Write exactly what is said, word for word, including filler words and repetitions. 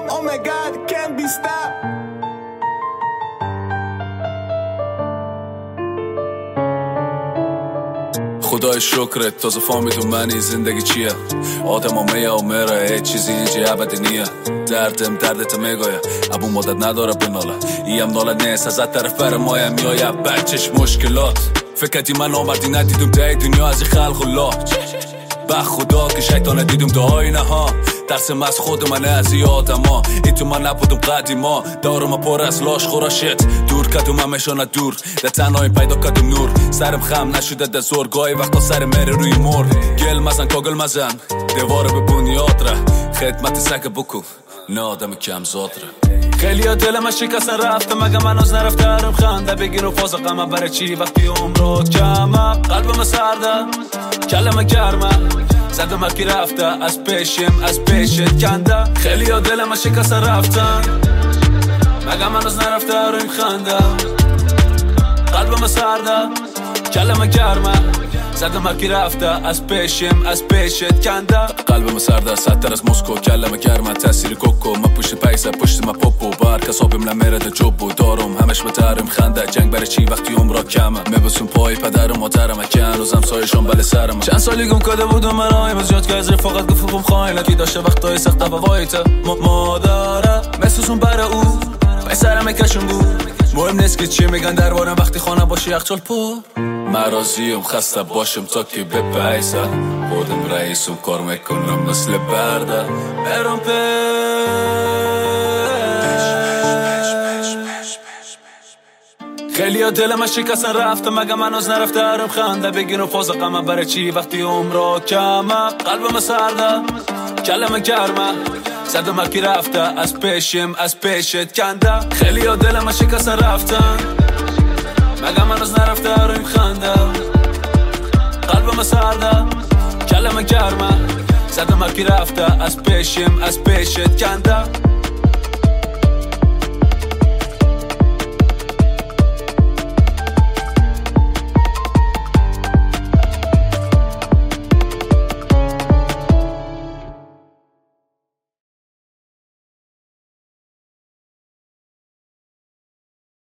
Oh my god, it can't be stopped. خدای شکرت تازه فهمیدم معنی زندگی چیه. آدم همه و میره هیچ چیزی اینجا ابدی نیه. دردم دردت میگویه ابو مدت نداره بناله. ایم ناله نیست از طرف بر مایم میایه بچش مشکلات. فکرتی من آمردی ندیدم تای دنیا از این خلق الله. به خدا که شیطان دیدم تو آینه ها. ترسم از خود من از این آدم ها. این تو من نبودم قدیما. دارم پر از لاش خوراشت. دور کدوم همشانه دور. در تنهایی پیدا کدوم نور. سرم خم نشده در زور. گاهی وقتا سر میره روی مور. گل مزن کاگل مزن دواره به بنیاد ره. خدمت سک بکو نه آدم کم زاد ره. خیلی ها دلم شکستن رفته مگه من از نرفته هرم خنده بگیر و فاز قمه برای چی وقتی عمرو کمه. قلبم سرده کلمه گرمه زدم هرکی رفته از پیشم از پیشت کنده. خیلی ها دلم شکستن رفتن مگه من از نرفته هرم خنده. قلبم سرده کلمه گرمه زدم هرکی رفته از پیشم از پیشت کنده. قلبم سرده سرتر از مسکو کلمه گرمه تاثیر کوکو. ما پشت پیسه پشت ما پوپو بار کسابیم نمیرده جوبو. دارم همش بترم خنده جنگ برای چی وقتی عمرا کمه. میبسون پای پدرم مادرم که هنوزم سایشون بله سرم. چند سالی گم کده بودم مرایم از جات که از رفاقت گفتم خایله کی داشته وقتای سخت و وایته مادره محسوسون برای او پیسرم کشون بود. مهم نیست که چی میگن دربارم وقتی خانه باشی یخچال پر. مرازیم خسته باشم تا که بپیسه. خودم رئیسم کار میکنم مثل برده برام پیش. خیلی ها دلم شکستن رفته مگه من از نرفته هرم خنده بگیر و فاز قمه برای چی وقتی عمرا کمه. قلبم سرده کلمه گرمه زدم هرکی رفته از پیشم از پیشت کنده. خیلی ها دلم شکستن رفتن مگه من از نرفته هرم خنده. قلبم سرده کلمه گرمه زدم هرکی رفته از پیشم از پیشت کنده.